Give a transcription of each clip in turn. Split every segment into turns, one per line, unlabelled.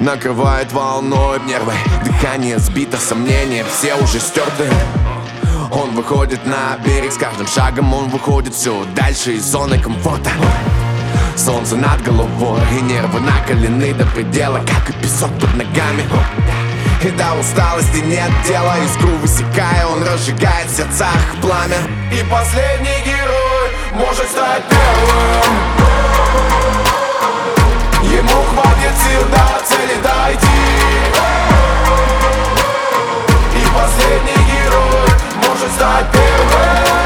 накрывает волной нервы. Дыхание сбито, сомнения все уже стерты. Он выходит на берег, с каждым шагом он выходит все дальше из зоны комфорта. Солнце над головой, и нервы накалены до предела, как и песок под ногами. И до усталости нет дела, искру высекая, он разжигает в сердцах пламя. И последний герой может стать первым. Ему хватит сил до цели дойти. И последний герой может стать первым.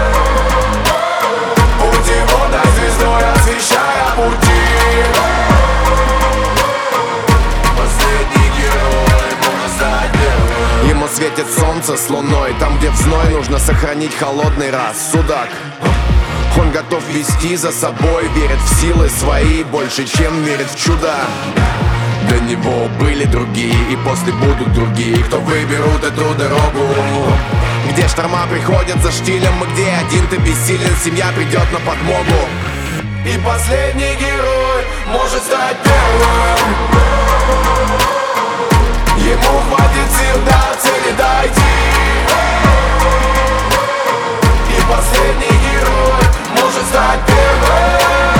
Путь его дай звездой, освещая пути. Последний герой может стать первым. Ему светит солнце с луной, там, где в зной нужно сохранить холодный рассудок. Он готов вести за собой, верит в силы свои больше, чем верит в чудо. До него были другие, и после будут другие, кто выберут эту дорогу, где шторма приходят за штилем, и где один ты бессилен, семья придет на подмогу. И последний герой может стать первым. Ему хватит сил до цели дойти. И последний герой может стать первым.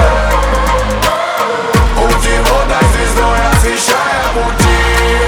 Путь его дай звездой, освещая пути.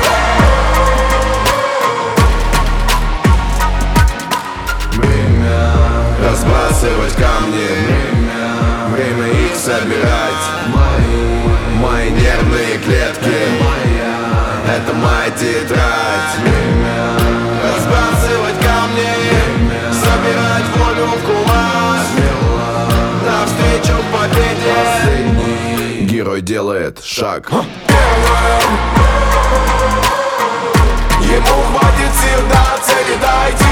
Время разбрасывать камни, время их собирать. Мои нервные клетки, это моя тетрадь. Время разбрасывать камни, собирать волю в кулак. Навстречу победе последний герой делает шаг. Первым. Ему хватит сил до цели дойти.